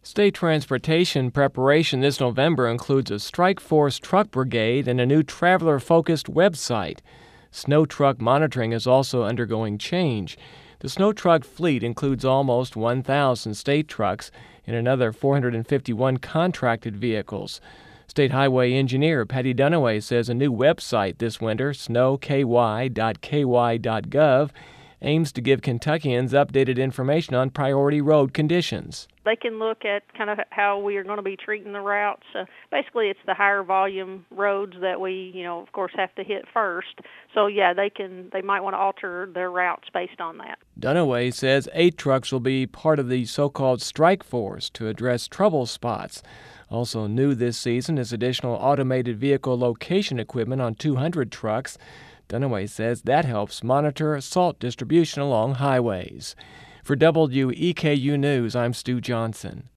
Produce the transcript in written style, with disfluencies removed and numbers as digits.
State transportation preparation this November includes a Strike Force truck brigade and a new traveler-focused website. Snow truck monitoring is also undergoing change. The snow truck fleet includes almost 1,000 state trucks and another 451 contracted vehicles. State Highway Engineer Patty Dunaway says a new website this winter, snowky.ky.gov, aims to give Kentuckians updated information on priority road conditions. They can look at kind of how we are going to be treating the routes. Basically, it's the higher volume roads that we, of course, have to hit first. So, yeah, they might want to alter their routes based on that. Dunaway says 8 trucks will be part of the so-called Strike Force to address trouble spots. Also new this season is additional automated vehicle location equipment on 200 trucks. Dunaway says that helps monitor salt distribution along highways. For WEKU News, I'm Stu Johnson.